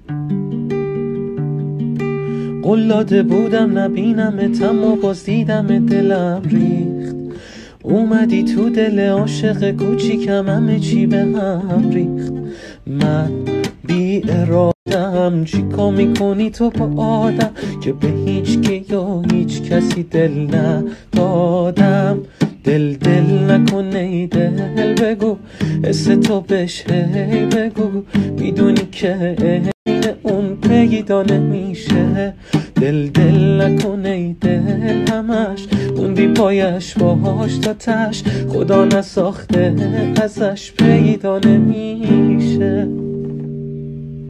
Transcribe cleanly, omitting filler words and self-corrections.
قول داده بودم نبینمت اما باز دیدم دلم ریخت. اومدی تو دل عاشق کوچیکم همه چی به هم ریخت. من بی ارادم چیکار میکنی تو با آدم که به هیچ کی یا هیچ کسی دل ندادم. دل نکنه ای دل بگو حس تو بهش هی بگو میدونی که این اون پیدا نمیشه. دل نکنه ای دل همش موندی پایش باهاش تا تش خدا نساخته ازش پیدا نمیشه.